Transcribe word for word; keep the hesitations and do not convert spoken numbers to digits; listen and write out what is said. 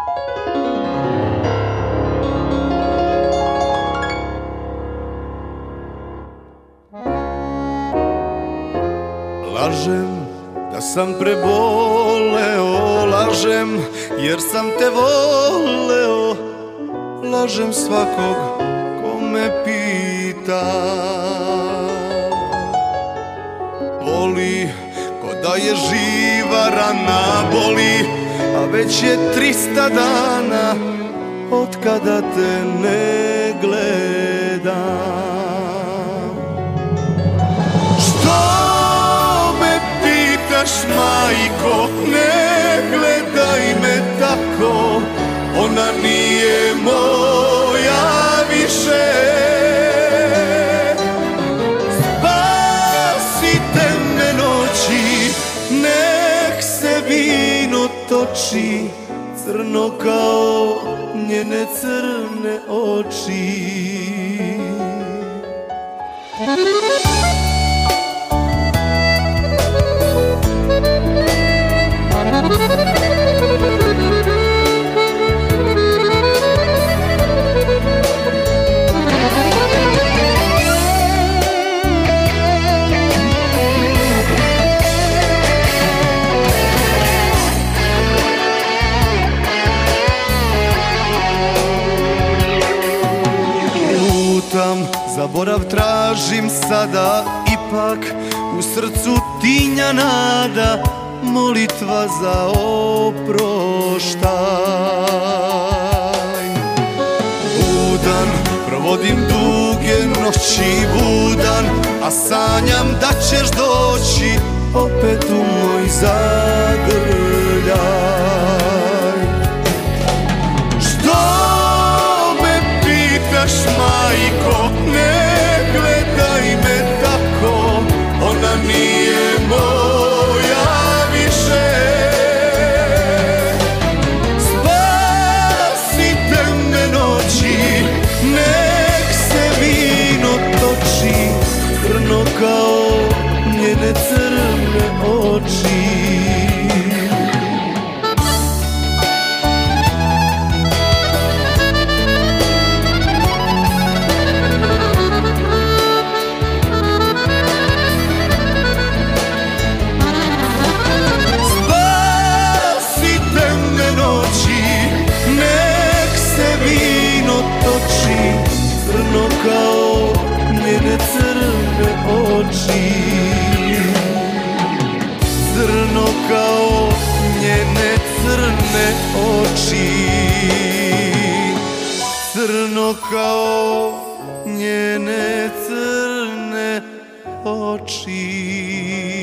Lažem da sam preboleo, lažem jer sam te voleo, lažem svakog ko me pita. Boli ko da je živa rana, boli, a već je trista dana od kada te ne gledam. Majko, ne gledaj me tako, ona nije moja više. Spasite me noći, nek se vino toči, crno kao njene crne oči. Zaborav tražim sada, ipak u srcu tinja nada, molitva za oproštaj. Budan, provodim duge noći, budan, a sanjam da ćeš doći opet u moj zagrljaj. Što me pitaš, majko, ne gledaj me tako, ona nije moja više. Spasite me noći, nek se vino toči, crno kao njene crne oči. Crno kao njene crne oči, crno kao njene crne oči, crno kao njene crne oči.